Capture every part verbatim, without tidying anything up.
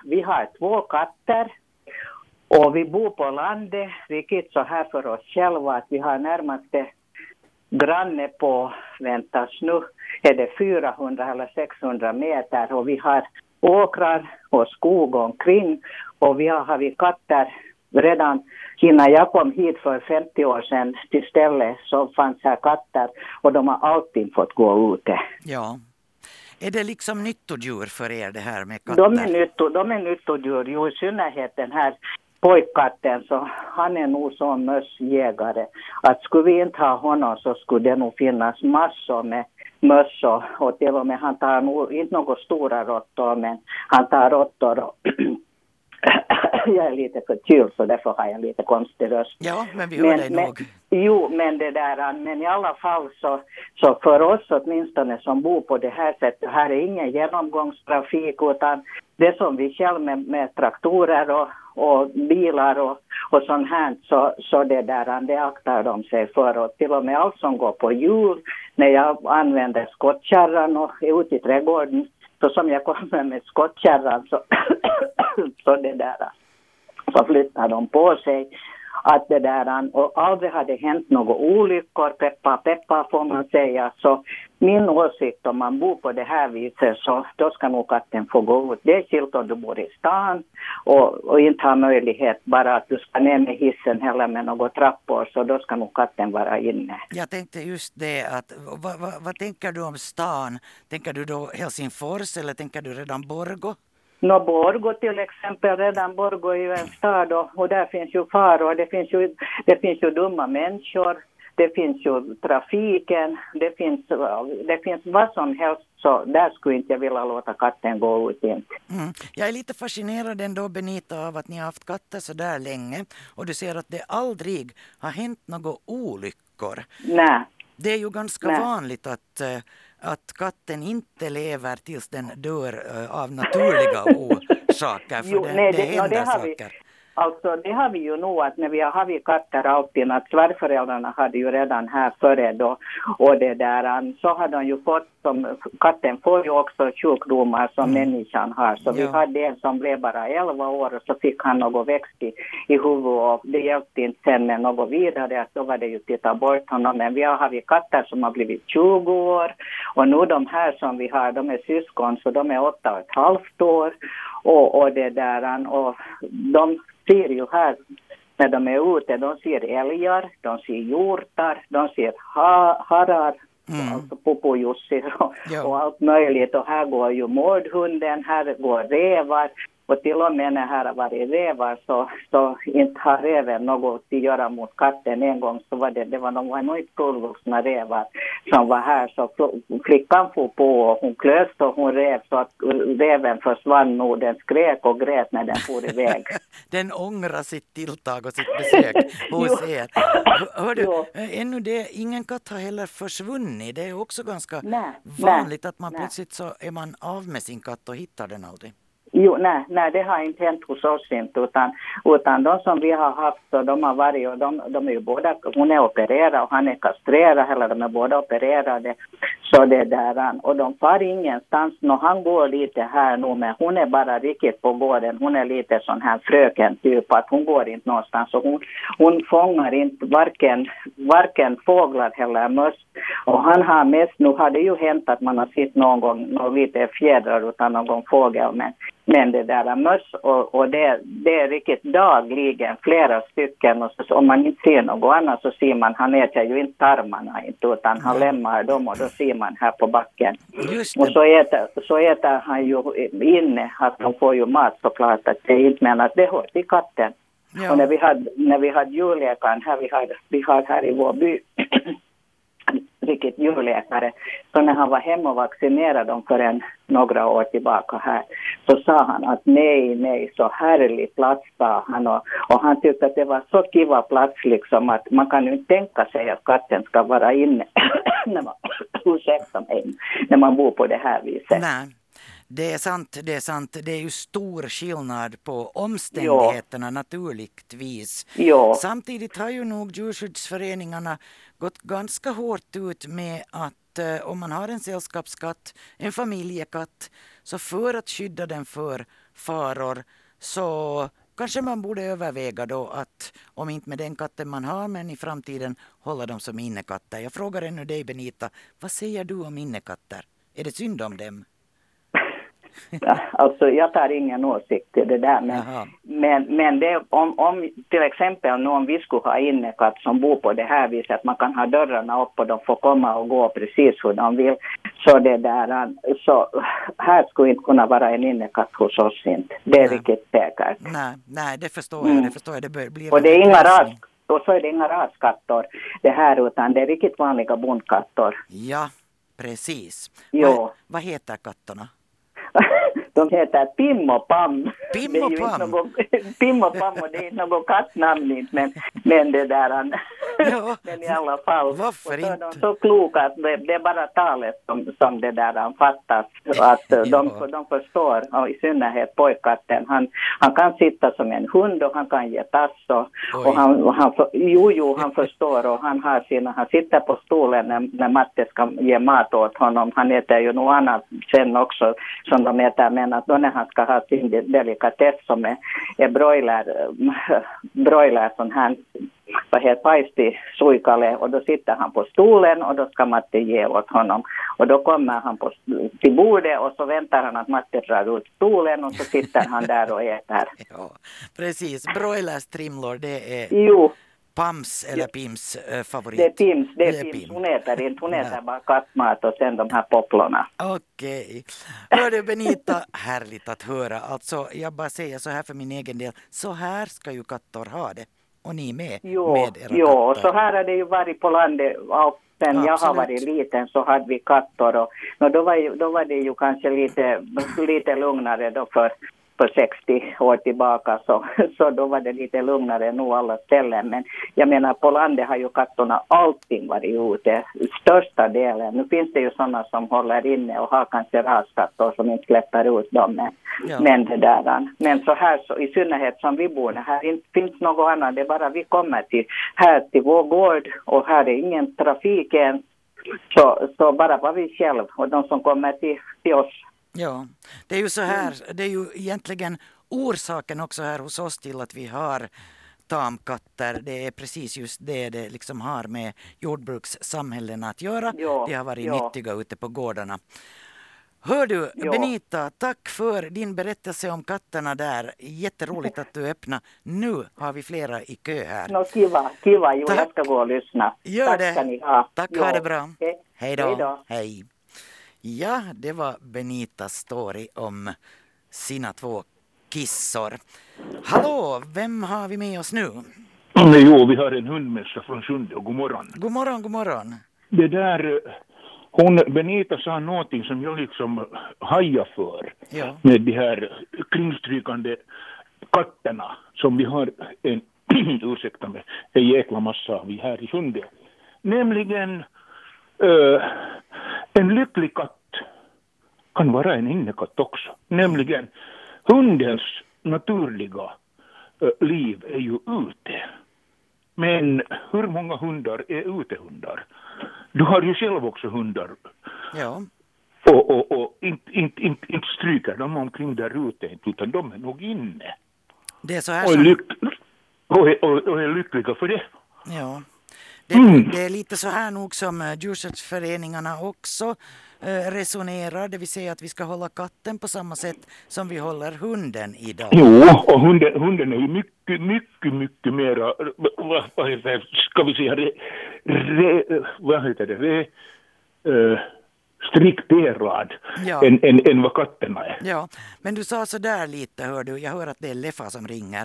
vi har två katter och vi bor på landet, riktigt så här för oss själva att vi har närmaste granne på, väntas nu, är det fyrahundra eller sexhundra meter och vi har åkrar och skog omkring och vi har, har vi katter redan innan jag kom hit för femtio år sedan till stället så fanns här katter och de har alltid fått gå ute. Ja. Är det liksom nyttodjur för er det här med katter? De är, nytto, de är nyttodjur, jo i synnerhet den här pojkkatten så han är nog sån mössjägare att skulle vi inte ha honom så skulle det nog finnas massor med möss och, och till och med han tar nog inte några stora råttor men han tar råttor och jag är lite förkyld så därför har jag lite konstig röst. Ja, men vi hör men, dig men, nog. Jo, men det där, men i alla fall så, så för oss åtminstone som bor på det här sättet, här är ingen genomgångstrafik utan det som vi själv med, med traktorer och, och bilar och, och sånt här så, så det där, det aktar de sig för och till och med allt som går på hjul när jag använder skottkärran och är ute i trädgården så som jag kommer med skottkärran så, så det där så flyttar de på sig att det där och aldrig hade hänt några olyckor, peppa peppa får man säga så min åsikt om man bor på det här viset så då ska nog katten få gå ut. Det är skilt om du bor i stan och, och inte har möjlighet bara att du ska ner med hissen eller med några trappor så då ska nog katten vara inne. Jag tänkte just det att vad, vad, vad tänker du om stan? Tänker du då Helsingfors eller tänker du redan Borgå? Nå, Borgå till exempel, redan Borgå är ju en stad och, och där finns ju faror, det finns ju, det finns ju dumma människor, det finns ju trafiken, det finns, det finns vad som helst så där skulle inte jag vilja låta katten gå ut in. Mm. Jag är lite fascinerad ändå Benita av att ni har haft katter så där länge och du ser att det aldrig har hänt några olyckor. Nej. Det är ju ganska Nej. vanligt att att katten inte lever tills den dör uh, av naturliga orsaker, för jo, det, nej, det, det händer no, det saker. Vi, alltså det har vi ju nog att när vi har haft katter alltid att svärföräldrarna hade ju redan här före då och det där så har de ju fått som katten får ju också sjukdomar som mm. människan har så ja. Vi hade en som blev bara elva år och så fick han något växt i, i huvudet och det hjälpte inte sen med något vidare att då var det ju titta bort honom men vi har haft katter som har blivit tjugo år och nu de här som vi har de är syskon så de är åtta och ett halvt år och, och det där och de ser ju här när de är ute, de ser älgar, de ser hjortar, de ser ha, harar, mm. alltså popojussi och, och allt möjligt. Och här går ju mårdhunden, här går revar. Och till och med när här har varit revar så, så inte har reven något att göra mot katten. En gång så var det, det var nog inte fullvuxna revar som var här. Så flickan får på och hon klöste och hon rev så att reven försvann och den skrek och grät när den får iväg. Den ångrar sitt tilltag och sitt besök hos er. Hör du, ännu det, ingen katt har heller försvunnit. Det är också ganska nej, vanligt nej, att man nej. plötsligt så är man av med sin katt och hittar den aldrig. Jo, nej, nej, det har inte hänt hos oss inte, utan, utan de som vi har haft, så de har varit, och de, de är ju båda, hon är opererad och han är kastrerad, eller de är båda opererade, så det där, och de far ingenstans, och han går lite här nu, men hon är bara riktigt på gården, hon är lite sån här fröken typ, att hon går inte någonstans, och hon, hon fångar inte varken, varken fåglar eller möss, och han har mest, nu har det ju hänt att man har sett någon gång, någon lite fjädrar utan någon fågel, men Men det där är möss och, och det, det är riktigt dagligen flera stycken och så, om man inte ser något annat så ser man, han äter ju inte tarmarna inte, utan han lämnar dem och då ser man här på backen. Och så äter, så äter han ju inne, att de får ju mat såklart, att det inte men att det hör till katten. Ja. Och när vi hade, när vi hade djurläkaren här, vi har, vi har här i vår by riktigt djurläkare, så när han var hemma och vaccinerade dem för en, några år tillbaka här, så sa han att nej, nej, så härlig plats sa han, och, och han tyckte att det var så kiva plats liksom att man kan ju inte tänka sig att katten ska vara inne när man, ursäkta mig, när man bor på det här viset. Nej. Det är sant, det är sant. Det är ju stor skillnad på omständigheterna ja. naturligtvis. Ja. Samtidigt har ju nog djurskyddsföreningarna gått ganska hårt ut med att eh, om man har en sällskapskatt, en familjekatt, så för att skydda den för faror, så kanske man borde överväga då att, om inte med den katten man har, men i framtiden hålla dem som innekatter. Jag frågar ännu dig, Benita, vad säger du om innekatter? Är det synd om dem? Ja, alltså jag tar ingen åsikt till det där, men, men, men det, om, om till exempel nu om vi skulle ha innekatt som bor på det här viset, att man kan ha dörrarna upp och de får komma och gå precis hur de vill, så det där, så här skulle inte kunna vara en innekatt hos oss inte. Det är nej. Riktigt säkert. Nej, nej, det förstår jag, mm. det förstår jag. Det blir och det är inga ras, och så är det inga raskatter det här, utan det är riktigt vanliga bondkatter. Ja, precis. Jo. Vad, vad heter katterna? De heter Pim och Pam. Pim och Pam? Något, Pim och Pam, och det är inte något kattnamn inte, men, men det där, ja. men i alla fall. Varför och så är inte? de så kloka att det, det är bara talet som, som det där fattas, att ja. de, de förstår, och i synnerhet pojkatten, han, han kan sitta som en hund och han kan ge tass och, och han, och han för, jo, jo, han förstår, och han har sina, han sitter på stolen när, när Matte ska ge mat åt honom, han äter ju något annat sen också som de äter, men att då när han ska ha sin delikatess som är, är broiler, broiler sån här, vad heter paisti suikale, och då sitter han på stolen och då ska Matte ge åt honom, och då kommer han på, till bordet och så väntar han att Matte drar ut stolen och så sitter han där och äter. Ja, precis. Broilers trimlor, det är jo. Pams eller Pims äh, favorit. Det är Pims, det är, det är Pims. Pim. Hon äter inte, hon äter ja. bara kattmat och sen de här popplorna. Okej. Hörde Benita, härligt att höra. Alltså, jag bara säger så här för min egen del. Så här ska ju katter ha det. Och ni med, jo, med era jo, katter. och så här har det ju varit på landet. Sen ja, jag har varit liten så hade vi katter. Och, och då, var ju, då var det ju kanske lite, lite lugnare då för för sextio år tillbaka, så, så då var det lite lugnare nog alla ställen. Men jag menar, på landet har ju kattorna alltid varit ute, största delen. Nu finns det ju sådana som håller inne och har kanske raskatter som inte släpper ut dem. Men, ja. men, det där, men så här, så, i synnerhet som vi bor, här inte finns något annat. Det är bara vi kommer till, här till vår gård och här är ingen trafik än. Så, så bara var vi själv och de som kommer till, till oss. Ja, det är ju så här, det är ju egentligen orsaken också här hos oss till att vi har tamkatter. Det är precis just det det liksom har med jordbrukssamhällena att göra. Ja, de har varit ja. nyttiga ute på gårdarna. Hör du, ja. Benita, tack för din berättelse om katterna där. Jätteroligt att du öppnar. Nu har vi flera i kö här. No, kiva, kiva. Jo, jag ska gå och lyssna. Gör tack det. Ska ni ha. Tack, ha det bra. Okay. Hej då. Hej då. Hej. Ja, det var Benitas story om sina två kissor. Hallå, vem har vi med oss nu? Jo, vi har en hundmässa från Sjunde. God morgon. God morgon, god morgon. Det där, hon, Benita sa någonting som jag liksom hajar för. Ja. Med de här kringstrykande katterna som vi har en, ursäkta mig, en jäkla massa vi här i Sjunde. Nämligen Uh, en lycklig katt kan vara en innekatt också. Nämligen hundens naturliga uh, liv är ju ute. Men hur många hundar är utehundar? Du har ju själv också hundar. Ja. Och, och, och inte, inte, inte, inte stryker de omkring där ute, utan de är nog inne. Det är så här och, som... lyck- och, är, och, och är lyckliga för det. Ja. Det, mm. det är lite så här nog som uh, djurskyddsföreningarna också uh, resonerar. Det vill säga att vi ska hålla katten på samma sätt som vi håller hunden idag. Jo, och hunden, hunden är ju mycket, mycket, mycket mera, vad, vad heter det, ska vi säga, re, re, vad heter det, re, uh, strikterad ja. än, än, än vad katterna är. Ja, men du sa så där lite, hör du. Jag hör att det är Leffa som ringer.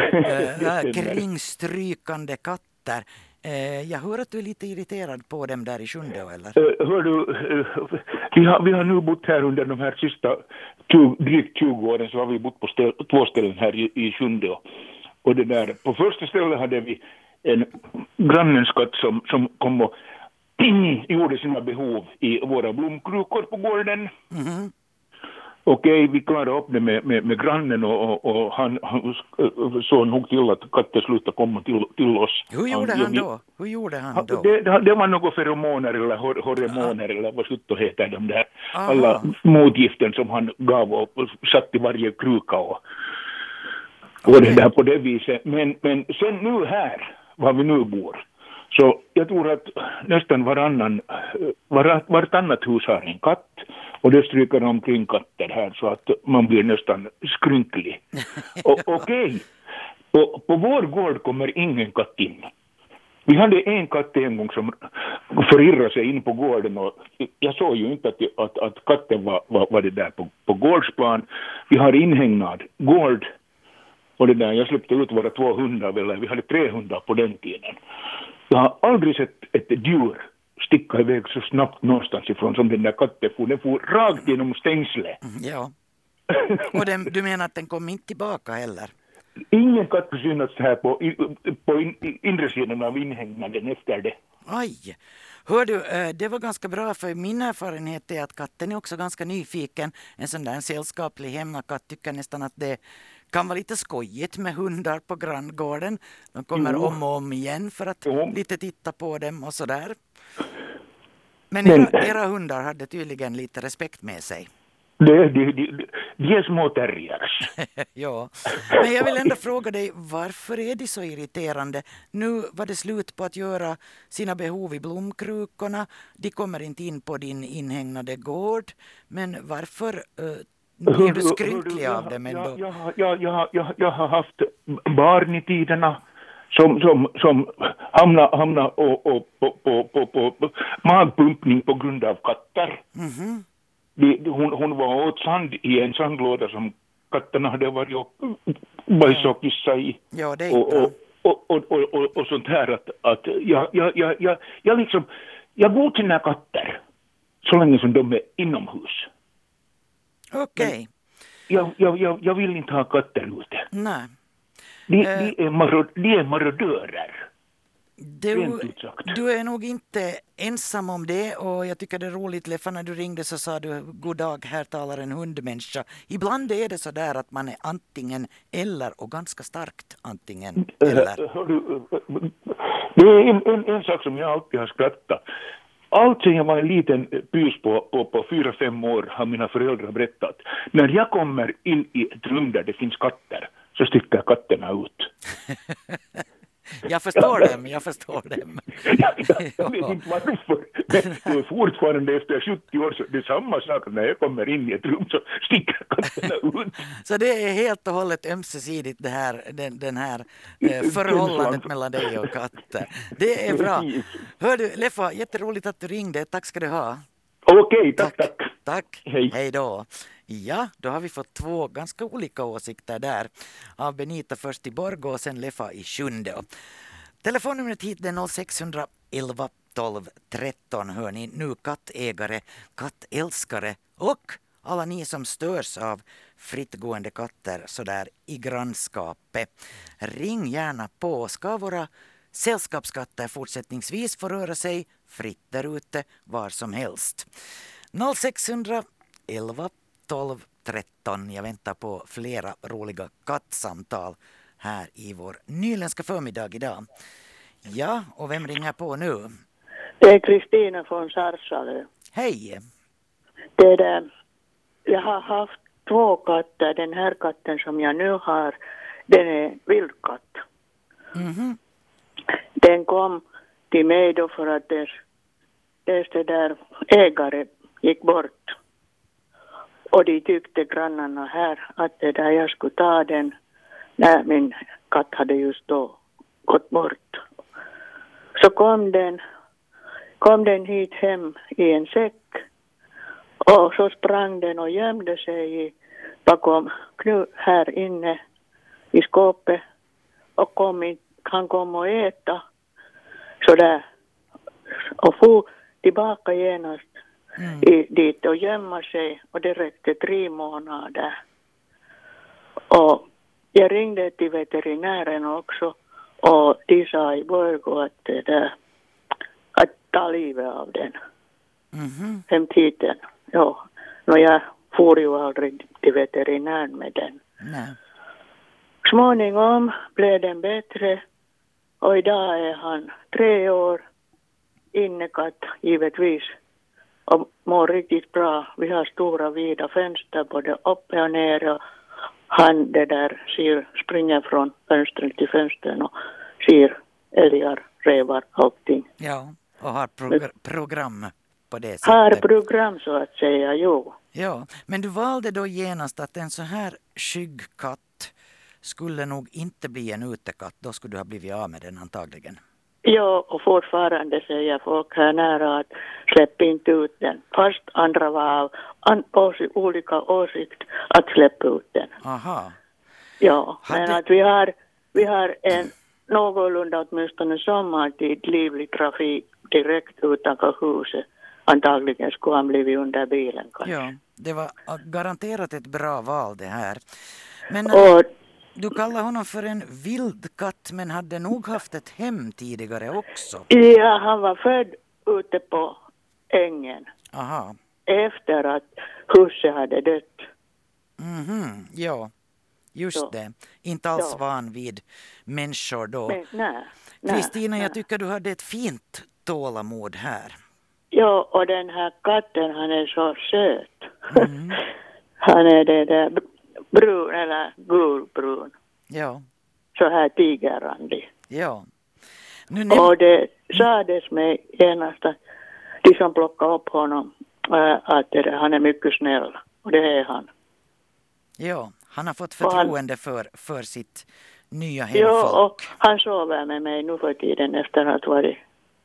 uh, kringstrykande katter. Jag hör att du är lite irriterad på dem där i Sjunde, eller? Uh, hör du, uh, vi, har, vi har nu bott här under de här sista tjugo, drygt tjugo åren, så har vi bott på ställ, två ställen här i, i Sjunde. Och det där, på första stället hade vi en grannens katt som, som kom och gjorde sina behov i våra blomkrukor på gården. Mm-hmm. okej, vi klarade upp det med, med, med grannen och, och, och han, han såg nog till att katten slutade komma till, till oss. Hur gjorde han, han då? Hur gjorde han då? Det, det, det var något feromoner eller hor, hormoner ah. eller vad sjutton heter de där. Aha. Alla motgiften som han gav och, och satt i varje kruka och, och okay. det där på det viset. Men, men sen nu här, var vi nu bor, så jag tror att nästan varannan, var, vartannat hus har en katt. Och det stryker omkring katter här så att man blir nästan skrynklig. Okej, okay. på, på vår gård kommer ingen katt in. Vi hade en katt en gång som förirrade sig in på gården och jag såg ju inte att, att, att katten var, var, var det där på, på gårdsplan. Vi har inhägnad gård och det där, jag släppte ut våra två hundar, eller vi hade tre hundar på den tiden. Jag har aldrig sett ett djur sticka iväg så snabbt någonstans ifrån som den där katten får. Den får rakt genom stängslet. Ja. Och den, du menar att den kom inte tillbaka heller? Ingen katt har synats här på, på in, inre sidan av inhägnaden efter det. Aj! Hör du, det var ganska bra för min erfarenhet är att katten är också ganska nyfiken. En sån där sällskaplig hemmakatt tycker nästan att det kan vara lite skojigt med hundar på granngården. De kommer jo. om och om igen för att jo. lite titta på dem och sådär. Men era, Men, era hundar hade tydligen lite respekt med sig. Det, det, det, de är små terriers. Ja, men jag vill ändå fråga dig, varför är de så irriterande? Nu var det slut på att göra sina behov i blomkrukorna. De kommer inte in på din inhägnade gård. Men varför uh, blir du skrynklig av dem ändå? Jag, jag, jag, jag, jag, jag har haft barn i tiderna. Som, som, som hamnar hamna och, och, på, på, på, på, på magpumpning på grund av katter. Mm-hmm. De, hon, hon var åt sand i en sandlåda som katterna hade varit och bajsat och kissat i. Ja, det är och, och, och, och, och, och, och sånt här att, att jag, jag, jag, jag, jag liksom, jag godkänner katter så länge som de är inomhus. Okej. Okay. Jag, jag, jag, jag vill inte ha katter ute. Nej. De, uh, de, är marod, de är marodörer. Du, du är nog inte ensam om det och jag tycker det är roligt, Leffa, när du ringde så sa du god dag, här talar en hundmänniska. Ibland är det så där att man är antingen eller och ganska starkt antingen eller. Det är en, en, en sak som jag alltid har skrattat. Allt sen jag var en liten pys på, på, på fyra, fem år har mina föräldrar berättat. När jag kommer in i ett rum där det finns katter så sticker katterna ut. Jag förstår ja, dem, jag förstår dem. Ja, ja, jag vet inte varför. Men fortfarande efter sjuttio år så det är samma sak. När jag kommer in i ett rum så sticker katterna ut. Så det är helt och hållet ömsesidigt det här, den, den här eh, förhållandet mellan dig och katter. Det är bra. Hör du, Leffa, jätteroligt att du ringde. Tack ska du ha. Okej, okay, tack, tack. Tack. tack. Hej. Hej då. Ja, då har vi fått två ganska olika åsikter där. Av Benita först i Borgå och sen Leffa i Sjunde. Telefonnumret hit är noll sex elva tolv tretton. Hör ni nu, kattägare, kattälskare och alla ni som störs av frittgående katter sådär i grannskapet. Ring gärna på. Ska våra sällskapskatter fortsättningsvis få röra sig fritt där ute var som helst. noll sex elva tolv tretton. Jag väntar på flera roliga kattsamtal här i vår nyländska förmiddag idag. Ja, och vem ringer på nu? Det är Kristina från Sarsalö. Hej. Det är det. Jag har haft två katter. Den här katten som jag nu har, den är vildkatt. Mm-hmm. Den kom till mig då för att dess, dess det där ägare gick bort. Och de tyckte grannarna här att det där jag skulle ta den när min katt hade just då gått bort. Så kom den, kom den hit hem i en säck och så sprang den och gömde sig i, bakom knu, här inne i skåpet och kom in, han kom och äta sådär och få tillbaka genast mm. i, dit och gömma sig och det räckte tre månader. Och jag ringde till veterinären också och de sa i Borgå att, det där, att ta livet av den. Mm-hmm. Hem tiden. Ja, och jag for ju aldrig till veterinären med den. Nej. Småningom blev den bättre och idag är han tre år, innekatt givetvis, och mår riktigt bra. Vi har stora vida fönster både uppe och ner och han det där ser, springer från fönstret till fönstren och ser älgar, rävar, allting. Ja, och har progr- program på det sättet. Har program så att säga, jo. Ja, men du valde då genast att en så här skygg katt skulle nog inte bli en utekatt. Då skulle du ha blivit av med den antagligen. Ja, och fortfarande säger folk här nära att släpp inte ut den. Fast andra var av an, åsi, olika åsikt att släppa ut den. Aha. Ja, Hade... men att vi har, vi har en någorlunda åtminstone sommartid livlig trafik direkt utanför huset. Antagligen skulle han blivit under bilen kanske. Ja, det var garanterat ett bra val det här. Men och, du kallar honom för en vild katt, men hade nog haft ett hem tidigare också. Ja, han var född ute på ängen. Aha. Efter att huset hade dött. Mhm, ja. Just så. Det. Inte alls ja. van vid människor då. Men, nej, Kristina, nej, jag tycker du hade ett fint tålamod här. Ja, och den här katten, han är så söt. Mm. Han är det där brun eller gulbrun. Ja. Så här tigerrandig. Ja. Nu näm- och det sades mig genast att de som plockade upp honom äh, att det, han är mycket snäll. Och det är han. Ja, han har fått förtroende han, för, för sitt nya hemfolk. Ja, och han sover med mig nu för tiden efter att varit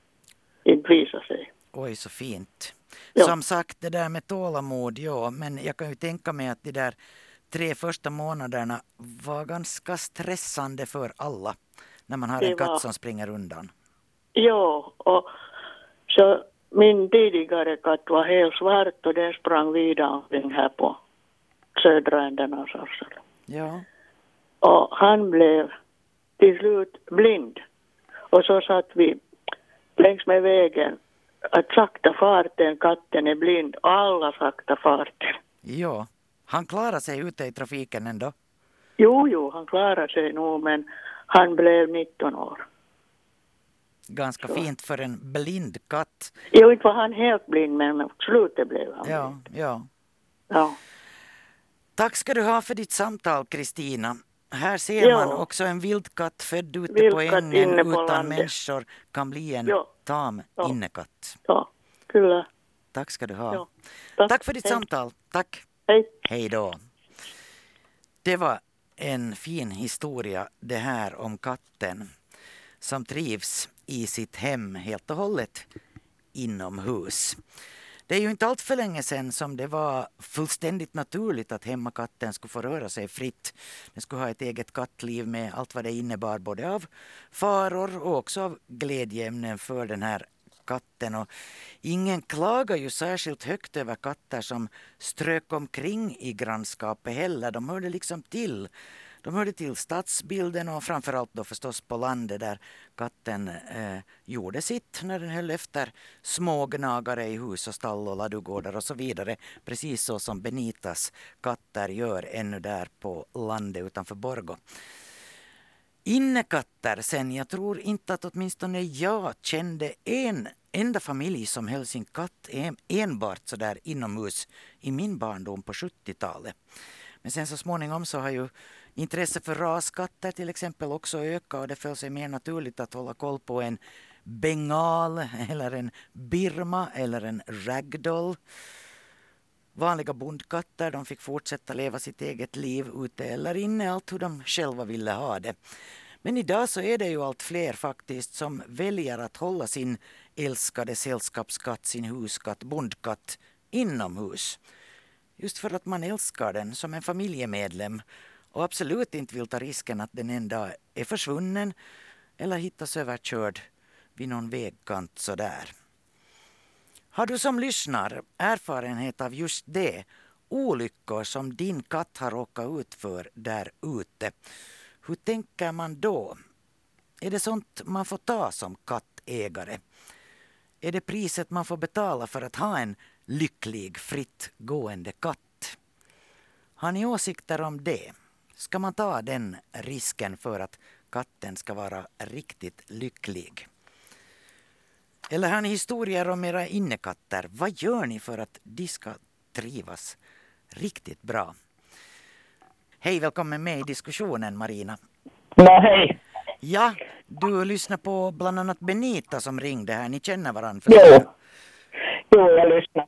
inte visat sig. Oj, så fint. Ja. Som sagt, det där med tålamod, ja, men jag kan ju tänka mig att de där tre första månaderna var ganska stressande för alla när man har det en katt var... som springer undan. Ja, och så min tidigare katt var helt svart och den sprang vidare omkring här på södra änden av Sorsele. Ja. Och han blev till slut blind. Och så satt vi längs med vägen att sakta farten, katten är blind, och alla sakta farten. Ja, han klarar sig ute i trafiken ändå. Jo, jo, han klarar sig nog, men han blev nitton år. Ganska så. Fint för en blind katt. Jo, inte var han helt blind, men slutet blev han ja, blind. Ja, ja. Tack ska du ha för ditt samtal, Kristina. Här ser ja. man också en vildkatt född ute vild på ängen på utan landet. Människor kan bli en ja. tam ja. innekatt. Ja, kyllä. Tack ska du ha. Ja. Tack. Tack för ditt Hej. samtal. Tack. Hej. Hej då. Det var en fin historia det här om katten som trivs i sitt hem helt och hållet inomhus. Det är ju inte allt för länge sedan som det var fullständigt naturligt att hemmakatten skulle få röra sig fritt. Den skulle ha ett eget kattliv med allt vad det innebar, både av faror och också av glädjeämnen för den här katten. Och ingen klagar ju särskilt högt över katter som strök omkring i grannskapet heller. De hörde liksom till. De hörde till stadsbilden och framförallt då förstås på landet där katten eh, gjorde sitt när den höll efter smågnagare i hus och stall och ladugårdar och så vidare. Precis så som Benitas katter gör ännu där på landet utanför Borgå. Innekatter sen, jag tror inte att åtminstone jag kände en enda familj som höll sin katt en, enbart så där inomhus i min barndom på sjuttiotalet. Men sen så småningom så har ju intresse för raskatter till exempel också ökat och det föll sig mer naturligt att hålla koll på en bengal eller en birma eller en ragdoll. Vanliga bondkatter, de fick fortsätta leva sitt eget liv ute eller inne, allt hur de själva ville ha det. Men idag så är det ju allt fler faktiskt som väljer att hålla sin älskade sällskapskatt, sin huskatt, bondkatt inomhus. Just för att man älskar den som en familjemedlem och absolut inte vill ta risken att den en dag är försvunnen eller hittas överkörd vid någon vägkant sådär. Har du som lyssnar erfarenhet av just det, olyckor som din katt har råkat ut för där ute? Hur tänker man då? Är det sånt man får ta som kattägare? Är det priset man får betala för att ha en lycklig, fritt gående katt? Har ni åsikter om det? Ska man ta den risken för att katten ska vara riktigt lycklig? Eller har ni historier om era innekatter? Vad gör ni för att de ska trivas riktigt bra? Hej, välkommen med i diskussionen, Marina. Ja, hej. Ja, du lyssnar på bland annat Benita som ringde här. Ni känner varandra? Jo. jo, jag lyssnar.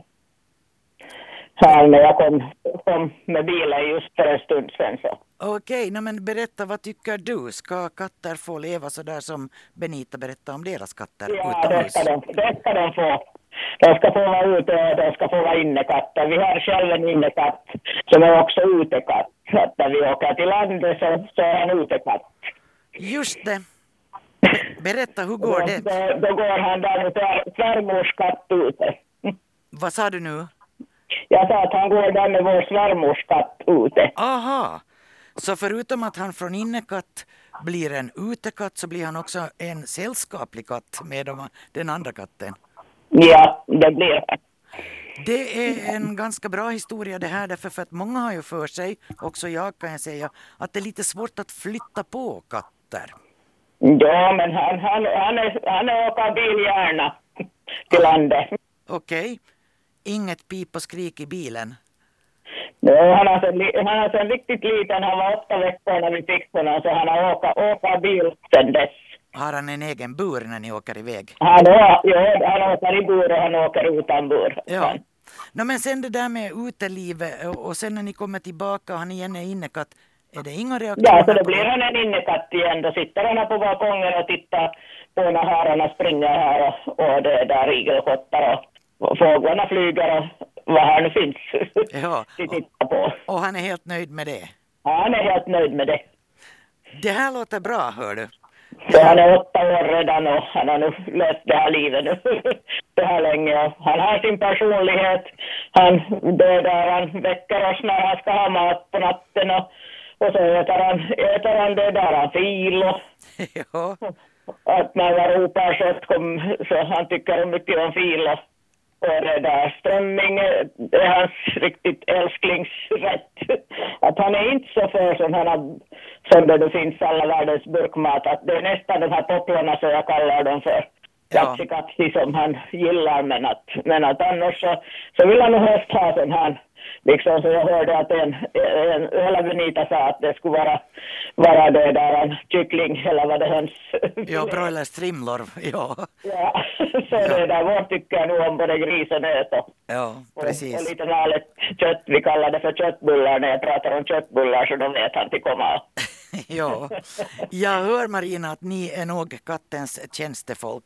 Här när jag kom, kom med bilen just för en stund sedan. Så. Okej, okay, men berätta, vad tycker du? Ska katter få leva så där som Benita berättade om deras katter ja, utomhus? Ja, det, det ska de få. De ska få vara ute och de ska få vara innekatter. Vi har själv en innekatt som är också utekatt. Så att när vi åker till landet så, så är han utekatt. Just det. Berätta, hur går det? Då, då går han där med svärmors katt ute. Vad sa du nu? Jag sa att han går där med vår svärmors katt ute. Aha, så förutom att han från innekatt blir en utekatt så blir han också en sällskaplig katt med de, den andra katten? Ja, det blir han. Det är en ganska bra historia det här, därför för att många har ju för sig, också jag kan jag säga, att det är lite svårt att flytta på katter. Ja, men han, han, han, är, han är åker bil gärna till landet. Okej. Okay. Inget pip och skrik i bilen? Ja, han har sen, han har sen riktigt liten, han var åtta veckor när vi fick honom, så han har åka, åka bil sen dess. Har han en egen bur när ni åker iväg? Han, har, ja, han åker i bur och han åker utan bur. Ja. No, men sen det där med utelivet och sen när ni kommer tillbaka och han igen är innekatt, är det inga reaktioner? Ja, så då blir han en innekatt igen. Då sitter han här på balkongen och tittar på när hararna springer här och, och det där igelkottar och Och fåglarna flyger och vad här nu finns. Ja, och, på. och han är helt nöjd med det? Han är helt nöjd med det. Det här låter bra, hör du. Så han är åtta år redan och han har nu levt det här livet nu. Det här länge. Och han har sin personlighet. Han dödar, han väcker oss när han ska ha mat på natten. Och, och så äter han, äter han det där, han fil och... Ja. Att när man ropar så, kom, så han tycker mycket om fil och... Och det där strömming, det är hans riktigt älsklingsrätt. Att han är inte så för som, han har, som det nu finns alla världens burkmat. Att det är nästan de här popplorna så jag kallar dem för katsi-katsi som han gillar. Men att, men att annars så, så vill han nog helst ha sån här. Liksom så jag hörde att en, en, hela Benita sa att det skulle vara, vara det där en kyckling eller vad det höns. Ja, broiler strimlor, ja. Ja, så ja. Det där vår tycker jag nog om både gris och nöt och, ja, precis. och, och lite nalet kött, vi kallar det för köttbullar när jag pratar om köttbullar så då vet han till komma. Ja, jag hör Marina att ni är nog kattens tjänstefolk.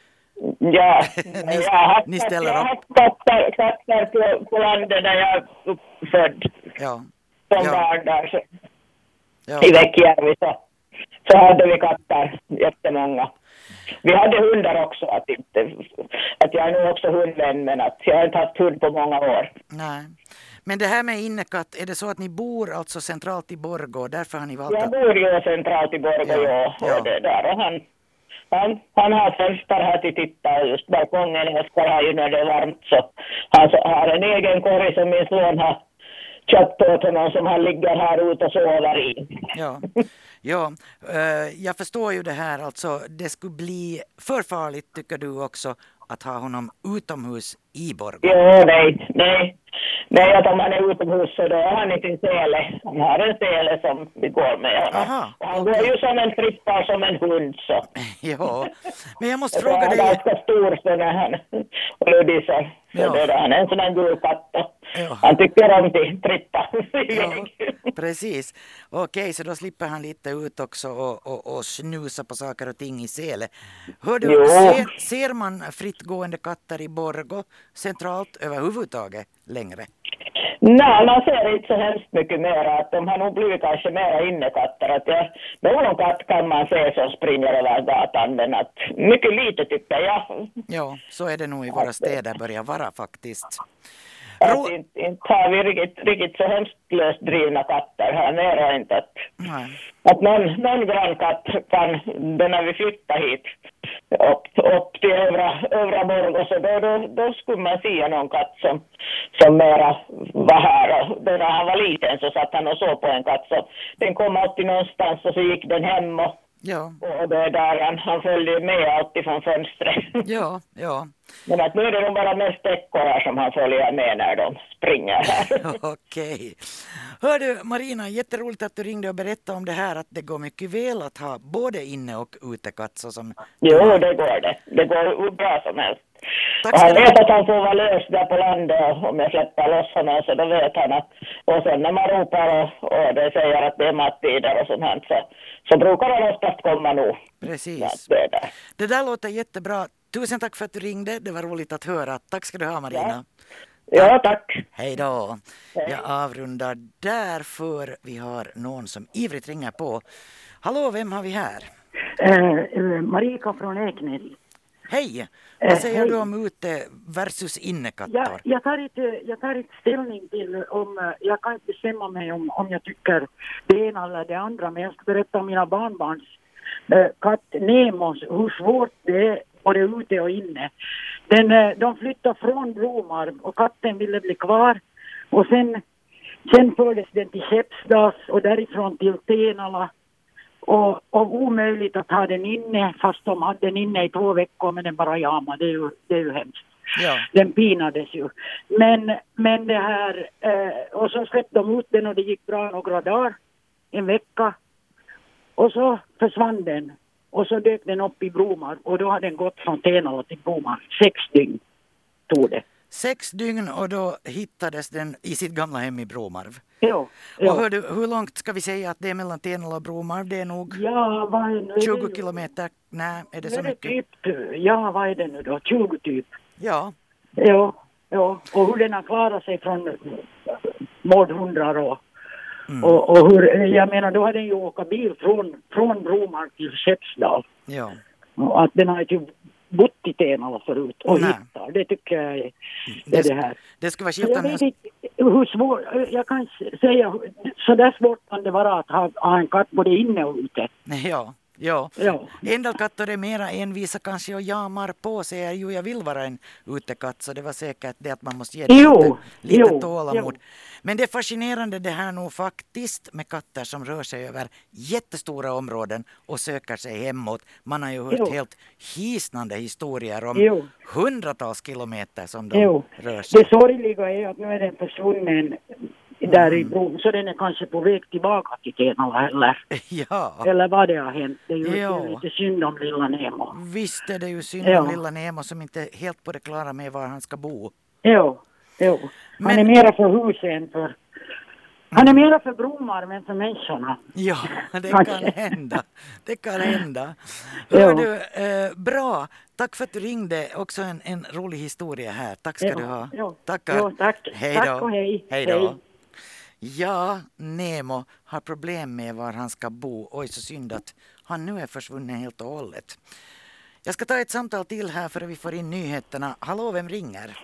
Ja, ni, jag har haft, ni ställer jag upp. har katter, katter på, på landet där jag är uppfödd. Ja. Som ja. barn där så. Ja. I Väckjärvi så, så hade vi katter, jättemånga. Vi hade hundar också, att, inte, att jag är nog också hundvän men att jag har inte haft hund på många år. Nej. Men det här med innekatt, är det så att ni bor alltså centralt i Borgå, därför har ni valt jag att... bor ju centralt i Borgå, ja. ja. Och det där och han... Han, han har fönster här till titta och just balkongen älskar han ju när det är varmt så han har en egen korg som min son har köpt åt honom som han ligger här ute och sover i. Ja, ja uh, jag förstår ju det här alltså det skulle bli för farligt tycker du också att ha honom utomhus i Borgå. Jo, nej, nej. Nej, att om han är utomhus så då är han i sin sele. Han har en sele som vi går med honom. Aha, han okay. går ju som en frippar, som en hund så. Ja, men jag måste fråga dig... Han är ganska stor så när han och luddig så. Så ja. det är han är en sån här gul katt. Ja. Han tycker om till trippa. Ja, precis. Okej, så då slipper han lite ut också och, och, och snusa på saker och ting i sele. Hör du, ser, ser man frittgående katter i Borgå centralt överhuvudtaget längre? Nej, man ser inte så hemskt mycket mer att de har nog blivit kanske mera innekatter. Att jag, någon katt kan man se som springer över gatan, men att mycket lite tycker jag. Ja, så är det nog i våra städer börjar vara faktiskt. Att inte, inte har vi riktigt, riktigt så hemskt löst drivna katter här nere inte. Att, Nej. att någon, någon grannkatt kan, när vi flyttar hit, upp, upp till övra, övra Borgå, så då, då, då skulle man se någon katt som, som mera var här. Och då när han var liten så satt han och såg på en katt, så den kom alltid någonstans och så gick den hem och, ja. och det är där han, han följde med alltid från fönstret. Ja, ja. Men att nu är det nog bara mest ekorrar som han följer med när de springer här. Okej. Hör du Marina, jätteroligt att du ringde och berättade om det här, att det går mycket väl att ha både inne- och utekatt så som... Jo, det går det. Det går hur bra som helst. Tack Och ska han du vet att han får vara lös där på landet, och om jag släpper loss honom så då vet han att, och sen när man ropar och, och det säger att det är mattider och sånt här, så, så brukar han oftast komma nu. Precis. Det där. Det där låter jättebra. Tusen tack för att du ringde, det var roligt att höra. Tack ska du ha Marina. Ja, ja tack. Hej då. Hej. Jag avrundar där för vi har någon som ivrigt ringer på. Hallå, vem har vi här? Eh, Marika från Eknäs. Hej, Eh, vad säger hej. du om ute versus innekatter? Jag, jag, tar inte, jag tar inte ställning till om, eh, jag kan inte bestämma mig om, om jag tycker det ena eller det andra, men jag ska berätta om mina barnbarns eh, katt Nemo, hur svårt det är både ute och inne. Den, eh, de flyttade från Bromarv och katten ville bli kvar, och sen, sen fördes den till Skeppsdals och därifrån till Tenala. Och, och omöjligt att ha den inne, fast de hade den inne i två veckor, men den bara jamade. Det är ju, det är ju hemskt. Ja. Den pinades ju. Men, men det här, eh, och så släppte de ut den och det gick bra några dagar, en vecka. Och så försvann den. Och så dök den upp i Bromar, och då hade den gått från Tenala till Bromar. Sex dygn tog det. Sex dygn och då hittades den i sitt gamla hem i Bromarv. Jo, Och jo. hör du, hur långt ska vi säga att det är mellan Tenala och Bromarv? Det är nog Ja, vad är, nu är tjugo det, kilometer. Nej, är det nu så är det mycket? typ, ja, vad är det nu då? tjugo typ. Ja, Ja, ja, och hur den har klarat sig från mordhundrar och, Mm. och, och hur, jag menar, då hade den ju åkt bil från, från Bromar till Skeppsdal. ja. Och att den har ju bott i Tenala förut och Nej. hittar, det tycker jag är Det, är det här. det ska vara Så jag skilt vet om... inte hur svårt, jag kan säga, så där svårt kan det vara att ha, ha en katt både inne och ute. Ja, ja. Ja. En del katter är mera envisa kanske och jamar på sig. Jo, jag vill vara en utekatt, så det var säkert det att man måste ge det Jo, lite, lite jo, tålamod. jo. Men det är fascinerande det här nog faktiskt med katter som rör sig över jättestora områden och söker sig hemåt. Man har ju hört Jo. helt hisnande historier om Jo. hundratals kilometer som de Jo, rör sig. det sorgliga är att nu är den försvunnen där i Bro, så den är kanske på väg tillbaka till Tenala eller, Ja, eller vad det har hänt. Det är ju Ja. det är lite synd om lilla Nemo. visst är det ju synd Ja. om lilla Nemo som inte är helt på det klara med var han ska bo. Jo, jo. Han Men- är mera för huset än för... Han är mera för Bromar än för människorna. Ja, det Kanske. kan hända. Det kan hända. Ja. Hör du, eh, bra. Tack för att du ringde. Också en, en rolig historia här. Tack ska Ja, du ha. ja. Tackar. Ja, tack. Hej Tack då. och hej. Hej då. Hej. Ja, Nemo har problem med var han ska bo. Oj, så synd att han nu är försvunnen helt och hållet. Jag ska ta ett samtal till här för att vi får in nyheterna. Hallå, vem ringer?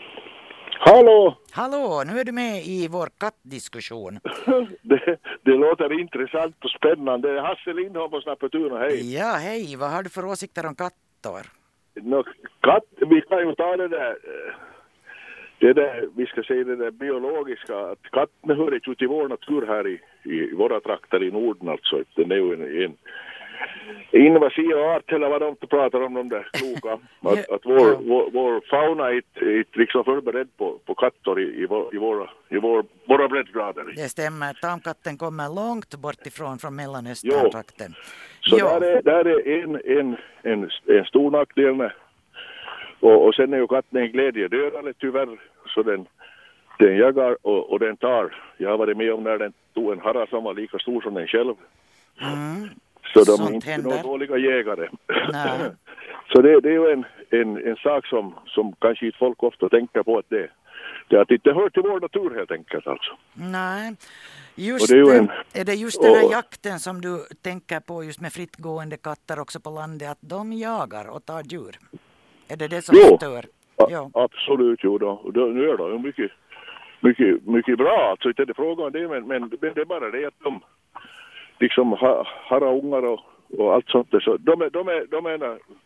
Hallå! Hallå, nu är du med i vår kattdiskussion. Det, det låter intressant och spännande. Det är Hasse Lindholm på Snappetuna, hej. Ja, hej. Vad har du för åsikter om katter? Nå, katt, vi kan ju ta det där, eh, det där, vi ska säga det där biologiska, att katten hör inte till vår natur här i, i våra trakter i Norden alltså. Den är ju en, en invasiv art, eller vad de pratar om, de där kloka. Att, att vår, vår, vår fauna är inte, inte liksom förberedd på, på katter i, i, vår, i, våra, i vår, våra breddgrader. Det stämmer. Tamkatten kommer långt bort ifrån från Mellanöstern-trakten. Så där är, där är en, en, en, en stor nackdel med. Och, och sen är ju katten en glädjedödare tyvärr. Så den, den jagar och, och den tar. Jag har varit med om när den tog en hara som var lika stor som den själv. Mm. Så de Sånt är inte händer. några dåliga jägare. Nej. Så det, det är ju en, en, en sak som, som kanske inte folk ofta tänker på, att det, det är att det inte hör till vår natur helt enkelt alltså. Nej. Just Och det är ju det, en- är det just den här och- jakten som du tänker på just med frittgående katter också på landet, att de jagar och tar djur? Är det det som Jo. stör? A- Ja. Absolut, jo då. Och då, nu är det ju mycket, mycket, mycket bra. Alltså inte är det frågan om det, men, men, men det är bara det att de liksom ha, har ungar och, och allt sånt där. Så de är, de är, de är,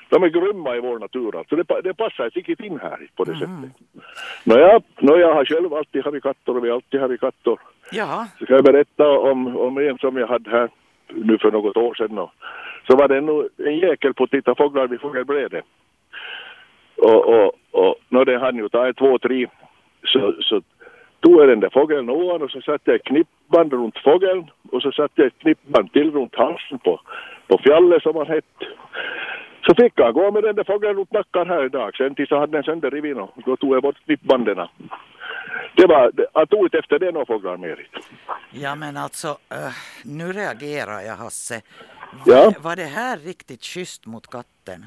De är grymma i vår natur. Alltså det, det passar riktigt in här på det mm. sättet. Nåja, nå, jag har själv alltid haft katter och vi alltid haft katter. Ja. Så ska jag berätta om, om en som jag hade här nu för något år sedan. Och, så var det nog en jäkel på att titta fåglar vid fågelbrädet. Och, och, och när det hann ju ta två, tre så, så tog jag den där fågeln ovan och så satte jag ett knippband runt fågeln och så satte jag ett knippband till runt halsen på, på fjället som han hette. Så fick jag gå med den där fågeln runt nackar här idag. Sen tills jag hade den sönder i vin och då tog jag bort knippbanden. Det var, jag tog inte efter det några fåglar mer. Ja men alltså, uh, nu reagerar jag Hasse. Ja. Var, var det här riktigt schysst mot katten?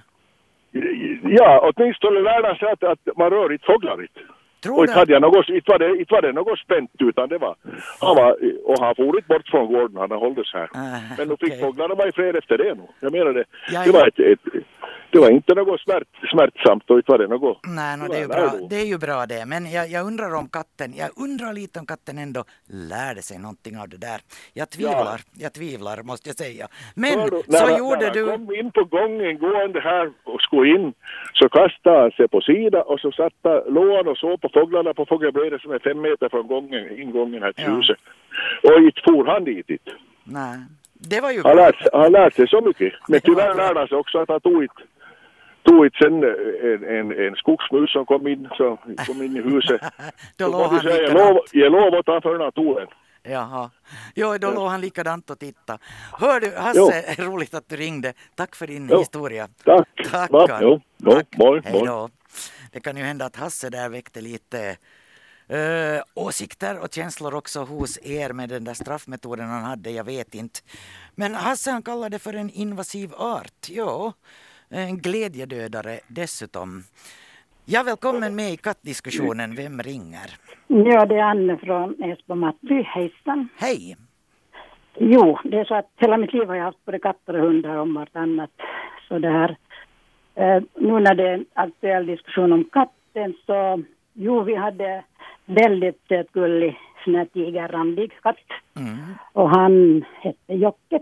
Ja, åtminstone lärde sig att, att man rör inte fåglar inte. Tror och inte hade jag något, inte var det, inte var det något spänt utan det var, han var, och han for inte bort från gården, han hålldes här. Uh, Men då fick okay. fåglarna vara i fred efter det nu. Jag menar det, ja, det var ett, ett det var inte något smärt, smärtsamt och inte var det något. Nej, no, det, är ju bra, det är ju bra det. Men jag, jag undrar om katten, jag undrar lite om katten ändå lärde sig någonting av det där. Jag tvivlar, ja. jag tvivlar måste jag säga. Men du, så när, gjorde när du... När han kom in på gången gående här och skulle in så kastade han sig på sidan och så satte lån och så på fåglarna på fågelbrädet som är fem meter från gången, ingången här till ja. huset. Och inte for han dit. Nej, det var ju han lärt, han lärt sig så mycket. Men tyvärr lärde han sig också att han tog inte tog ett sen en, en, en skogsmus som kom in, så kom in i huset. Då låg han säga, jag, lov, jag lovar att ta för den här toren. Jaha. Jo, då ja. låg han likadant och titta. Hör du, Hasse, jo. roligt att du ringde. Tack för din jo. historia. Tack. Tackar. Jo. Jo. Tack. Moi, Hej då. Det kan ju hända att Hasse där väckte lite uh, åsikter och känslor också hos er med den där straffmetoden han hade, jag vet inte. Men Hasse han kallade det för en invasiv art. Jo. En glädjedödare dessutom. Ja, välkommen med i kattdiskussionen. Vem ringer? Ja, det är Anne från Esbo-Mattby. Hejsan. Hej. Jo, det är så att hela mitt liv har jag haft både katter och hundar om vartannat. Så det här, eh, nu när det är en aktuell diskussion om katten så, jo, vi hade väldigt sötgullig sån här tigerrandig katt. Mm. Och han hette Jocke.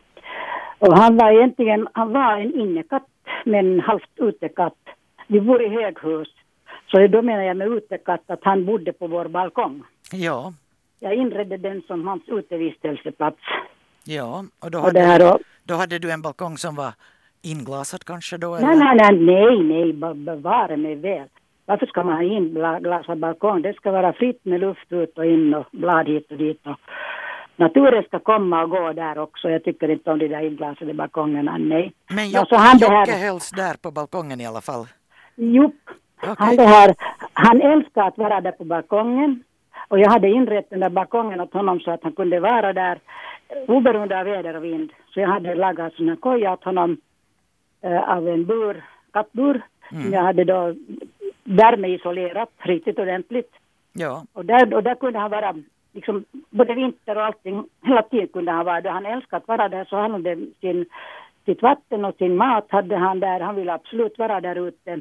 Och han var egentligen, han var en innekatt, men halvt utekatt. Vi bor i höghus. Så då menar jag med utekatt att han bodde på vår balkong. Ja. Jag inredde den som hans utevistelseplats. Ja, och då och hade, det då, då hade du en balkong som var inglasad kanske då? Nej, eller? nej, nej, nej, nej, bevara mig väl. Varför ska man ha inglasad balkong? Det ska vara fritt med luft ut och in och blad hit och dit och... Naturen ska komma och gå där också. Jag tycker inte om de där inglasade balkongerna, nej. Men Jocke, alltså, Jocke här... hölls där på balkongen i alla fall? Jo, okay. han, det här, han älskar att vara där på balkongen. Och jag hade inrett den där balkongen åt honom så att han kunde vara där oberoende av väder och vind. Så jag hade lagat sån här koja åt honom äh, av en bur, kattbur. Mm. Jag hade då värmeisolerat riktigt ordentligt. Ja. Och där, och där kunde han vara... liksom både vinter och allting, hela tiden kunde han vara där. Han älskade att vara där, så han hade sin, sitt vatten och sin mat hade han där. Han ville absolut vara där ute.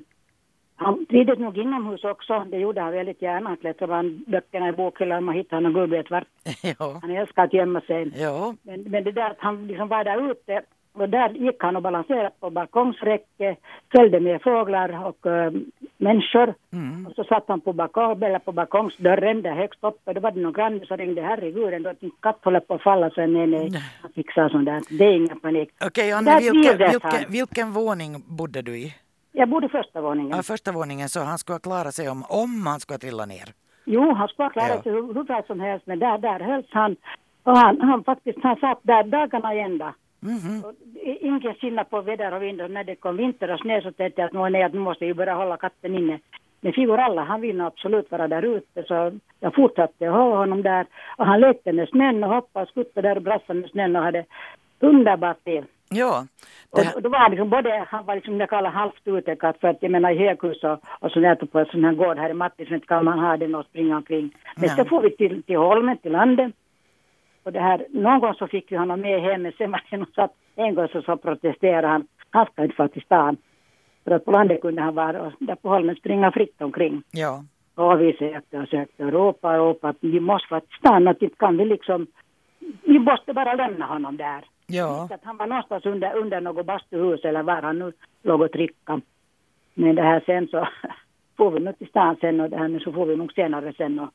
Han trivdes nog inomhus också, det gjorde han väldigt gärna. Han klättrade bland böckerna i bokhyllan, man hittade honom gud vet vart. Ja. Han älskade att gömma sig. Ja. Men, men det där att han liksom var där ute, och där gick han och balanserade på balkongsräcke, följde med fåglar och uh, människor. Mm. Och så satt han på, balkong, eller på balkongsdörren där högst uppe. Då var det någon granne som ringde, herregud, ändå att en katt håller på att falla. Så nej, nej, han fixade sånt där. Det är ingen panik. Okej, okay, Anne, vilken, vilken, vilken våning bodde du i? Jag bodde i första våningen. Ja, första våningen, så han skulle klara sig om, om han skulle trilla ner. Jo, han skulle klara ja. sig hur, hur bra som helst, men där, där hölls han. Och han, han faktiskt, han satt där dagarna ända. Mm-hmm. Ingen skillnad på väder och vind, och när det kom vinter och snö så tänkte jag att nu, nej, att nu måste jag börja hålla katten inne. Men Figur alla, han vill absolut vara där ute, så jag fortsatte att hålla honom där. Och han lekte med snön och hoppade och skuttade där och brassade med snön och hade underbart till. Ja. Det... Och, och då var han liksom både, han var liksom, jag kallar halvt utekatt, för att jag menar i höghus och, och så där på en sån här gård här i Matti, så inte kan man ha den och springa omkring. Men ja. Så får vi till, till Holmen, till landet. Och det här, någon gång så fick vi honom med hem, men sen var det något så att en gång så, så protesterade han. Han ska inte få till stan. För att på landet kunde han vara, och där på Holmen springa fritt omkring. Ja. Och vi sökte och sökte och ropade och ropade att vi måste få till stan, att inte kan vi liksom, vi måste bara lämna honom där. Ja. Att han var någonstans under, under något bastuhus eller var han nu låg och trycka. Men det här sen så får vi nog till stan sen och det här, men så får vi nog senare sen och,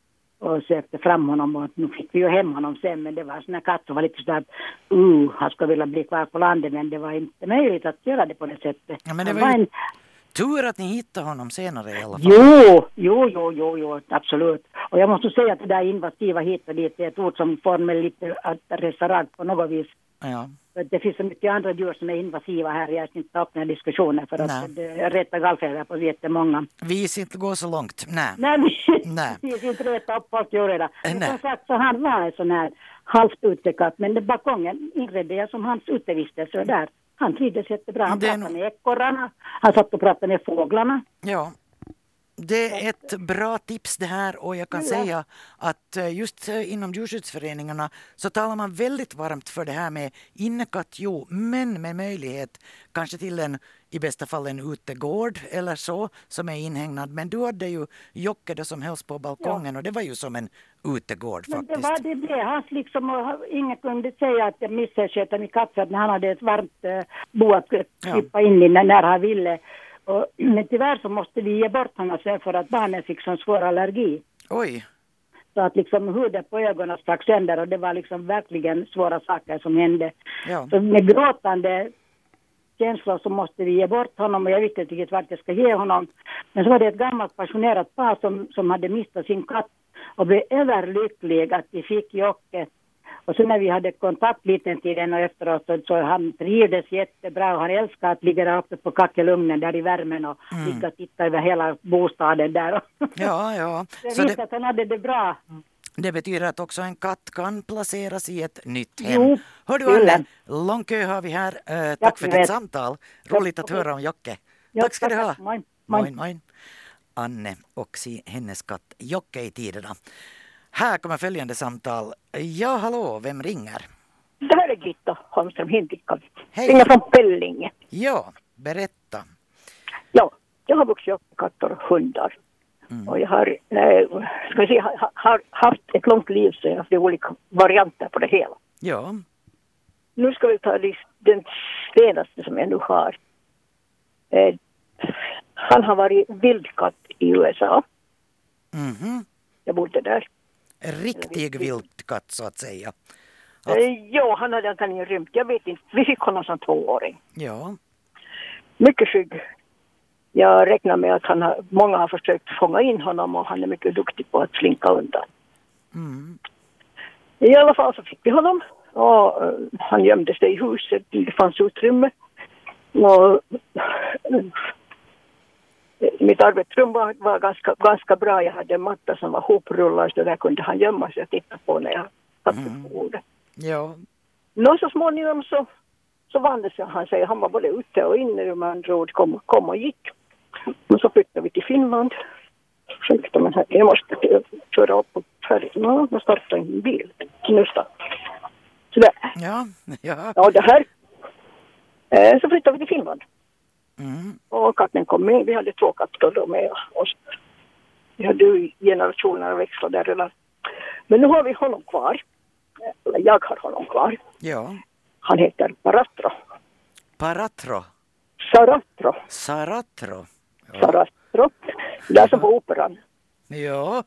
och sökte fram honom och nu fick vi ju hem honom sen, men det var en sån här katt som var lite sådär uh, han skulle vilja bli kvar på landet, men det var inte möjligt att göra det på det sättet. Ja, men det var, var ju en... tur att ni hittade honom senare i alla fall. Jo, jo, jo, jo, jo, absolut. Och jag måste säga att det där invasiva hit och dit är ett ord som får mig lite att resa rakt på något vis. Ja. Det finns så mycket andra djur som är invasiva här. Jag ska inte ta upp den här diskussionen för Nej. att det rätta gallfeber på jättemånga. Vi ska inte gå så långt. Nej. Nej, Nej. vi ska inte rätta upp folk gör det. Nej. Som sagt så han var en sån här halvt utekatt, men det balkongen inredde jag som hans utevistelse där. Han trivdes jättebra. Han Den... pratade med ekorrarna. Han satt och pratade med fåglarna. Ja. Det är ett bra tips det här och jag kan ja. säga att just inom djurskyddsföreningarna så talar man väldigt varmt för det här med innekatt, jo, men med möjlighet kanske till en, i bästa fall en utegård eller så som är inhägnad. Men du hade ju Jocke då som hölls på balkongen ja. och det var ju som en utegård faktiskt. Men det var det blev hans liksom och ingen kunde säga att jag misskötte min katt för att han hade ett varmt uh, bo att klippa ja. in i när, när han ville. Och, men tyvärr så måste vi ge bort honom sen för att barnen fick sån svår allergi. Oj. Så att liksom huden på ögonen sprack sönder och det var liksom verkligen svåra saker som hände. Ja. Så med gråtande känslor så måste vi ge bort honom och jag vet inte riktigt vart jag ska ge honom. Men så var det ett gammalt passionerat par som, som hade mistat sin katt och blev överlycklig att de fick Jocke. Och så när vi hade kontakt lite tiden och efteråt så, så han trivdes jättebra och han älskar att ligga där uppe på kackelugnen där i värmen och mm. ligga och titta över hela bostaden där. Ja, ja. Jag så visste det, att han hade det bra. Det betyder att också en katt kan placeras i ett nytt hem. Jo, hör du Anne, lång kö har vi här. Uh, tack för vet. ditt samtal. Roligt att höra om Jocke. Ja, tack ska du ha. Moin. Moin, moin. Anne och si, hennes katt Jocke i tiderna. Här kommer följande samtal. Ja, hallå, vem ringer? Det här är Gitta Holmström Hindikon. Hej. Ringer från Pellinge. Ja, berätta. Ja, jag har vuxit upp med katter och hundar. Mm. Och jag har, eh, ska vi säga, har, har haft ett långt liv så jag har haft olika varianter på det hela. Ja. Nu ska vi ta den senaste som jag nu har. Eh, han har varit vildkatt i U S A. Mhm. Jag bodde där. En riktig vildkatt så att säga. Att... Eh, ja, han hade antagligen rymt. Jag vet inte. Vi fick honom som tvååring. Ja. Mycket skygg. Jag räknar med att han har, många har försökt fånga in honom och han är mycket duktig på att slinka undan. Mm. I alla fall så fick vi honom och uh, han gömde sig i huset. Det fanns utrymme. Och, uh, mitt arbetsrum var, var ganska, ganska bra. Jag hade en matta som var hoprullad så där kunde han gömma sig och titta på när jag satt mm. på bordet. Ja. Nå så småningom så, så vande sig han sig. Han var både ute och inne och man råd kom, kom och gick. Och så flyttade vi till Finland. Så flyttade man här. Jag måste köra upp på färgen. Ja, jag startade en bil. Nu startar sådär. Ja, ja. Ja, det här. Eh, så flyttade vi till Finland. Mm. Och katten kom med. Vi hade två katter då med oss. Vi hade ju generationer växlat där redan. Men nu har vi honom kvar. Eller jag har honom kvar. Ja. Han heter Paratro. Paratro. Saratro. Saratro. Ja. Saratro. Det är som på operan. Ja.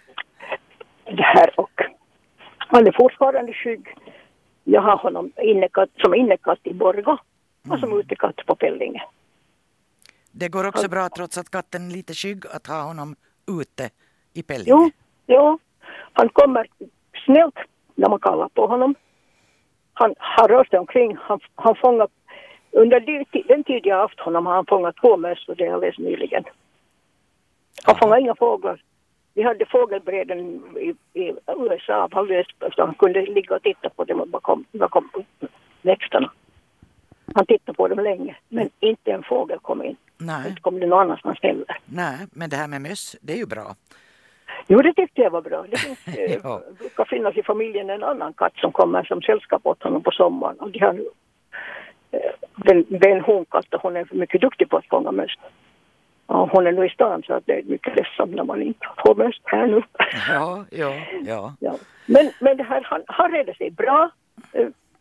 Det här och han är fortfarande skygg. Jag har honom innekatt, som innekatt i Borgå och som utekatt på Pellinge. Det går också han, bra trots att katten är lite skygg att ha honom ute i Pellinge. Jo, jo. Han kommer snällt när man kallar på honom. Han har rört sig omkring. Han, han fångar, under den tid jag har haft honom har han fångat två möss och det är alldeles nyligen. Han Aha. fångar inga fåglar. Vi hade fågelbräden i, i U S A alldeles, så han kunde ligga och titta på dem bakom, bakom växterna. Han tittade på dem länge, men inte en fågel kom in. Nej. Inte kom det någon annanstans heller. Nej, men det här med möss, det är ju bra. Jo, det tyckte jag var bra. Det finns, ja. eh, brukar finnas i familjen en annan katt som kommer som sällskap åt honom på sommaren. Och de har, eh, den, den honkatt, hon är mycket duktig på att fånga möss. Ja, hon är nu i stan så att det är mycket ledsamt när man inte får möss här nu. Ja, ja, ja. ja. Men, men det här, han, han redde sig bra.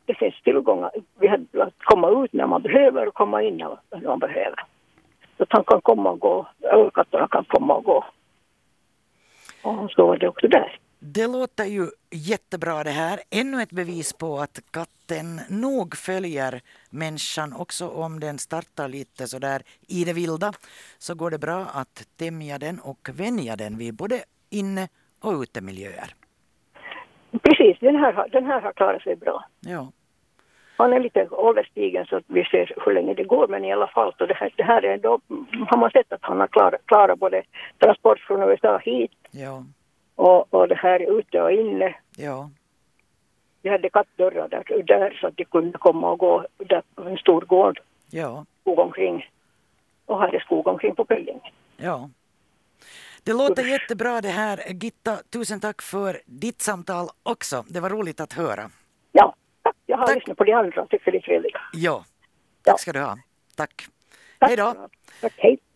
det finns tillgångar. Vi hade att komma ut när man behöver och komma in när man behöver. Så att han kan komma och gå, eller katterna kan komma och gå. Och så var det också där. Det låter ju jättebra det här. Ännu ett bevis på att katten nog följer människan också om den startar lite så där i det vilda. Så går det bra att tämja den och vänja den vid både inne- och utemiljöer. Precis, den här, den här har klarat sig bra. Ja. Han är lite ålderstigen så att vi ser hur länge det går, men i alla fall så det här, det här är då, har man sett att han har klarat, klarat både transport från U S A hit Ja. och, och det här ute och inne. Ja. Vi hade kattdörrar där, där så att de kunde komma och gå där på en stor gård. Ja. Skog omkring. Och hade skog omkring på Pölling. Ja. Det låter jättebra det här. Gitta, tusen tack för ditt samtal också. Det var roligt att höra. Ja, tack. Jag har tack. lyssnat på de andra och tycker det är trevliga. Ja, tack ska du ha. Tack. Tack. Hej då. Tack, hej.